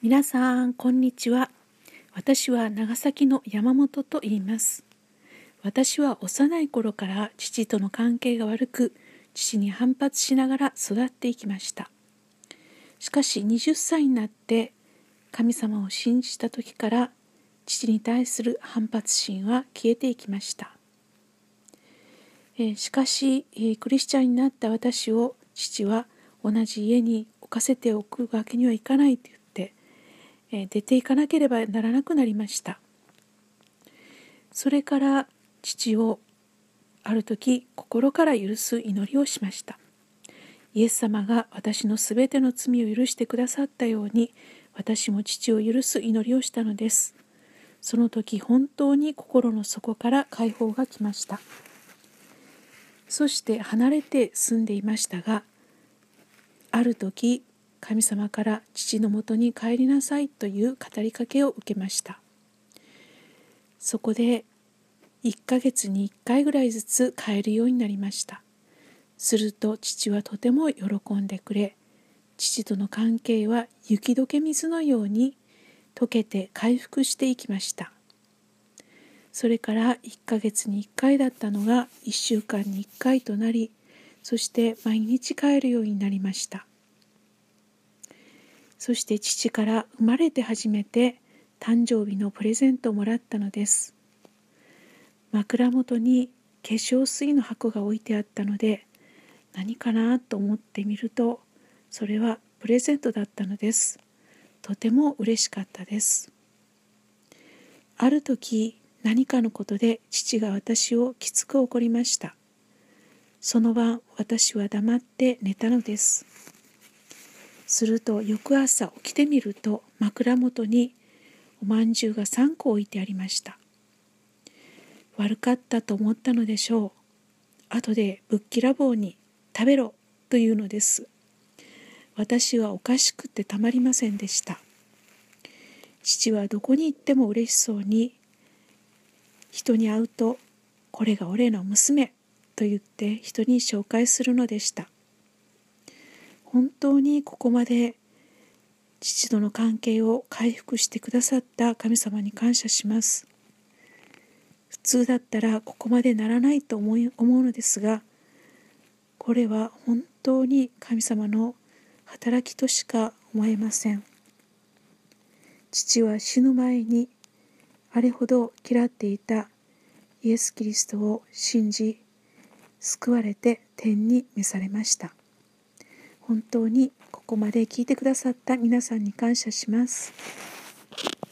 皆さん、こんにちは。私は長崎の山本と言います。私は幼い頃から父との関係が悪く、父に反発しながら育っていきました。しかし20歳になって神様を信じた時から、父に対する反発心は消えていきました。しかし、クリスチャンになった私を父は同じ家に置かせておくわけにはいかないと言って、出ていかなければならなくなりました。それから父をある時心から許す祈りをしました。イエス様が私のすべての罪を許してくださったように、私も父を許す祈りをしたのです。その時本当に心の底から解放が来ました。そして離れて住んでいましたが、ある時神様から父のもとに帰りなさいという語りかけを受けました。そこで1ヶ月に1回ぐらいずつ帰るようになりました。すると父はとても喜んでくれ、父との関係は雪解け水のように溶けて回復していきました。それから1ヶ月に1回だったのが1週間に1回となり、そして毎日帰るようになりました。そして父から生まれて初めて誕生日のプレゼントをもらったのです。枕元に化粧水の箱が置いてあったので、何かなと思ってみると、それはプレゼントだったのです。とても嬉しかったです。ある時、何かのことで父が私をきつく怒りました。その晩、私は黙って寝たのです。すると翌朝起きてみると、枕元におまんじゅうが3個置いてありました。悪かったと思ったのでしょう。後でぶっきらぼうに食べろというのです。私はおかしくてたまりませんでした。父はどこに行っても嬉しそうに、人に会うと、これが俺の娘と言って人に紹介するのでした。本当にここまで父との関係を回復してくださった神様に感謝します。普通だったらここまでならないと思うのですが、これは本当に神様の働きとしか思えません。父は死ぬ前にあれほど嫌っていたイエス・キリストを信じ、救われて天に召されました。本当にここまで聞いてくださった皆さんに感謝します。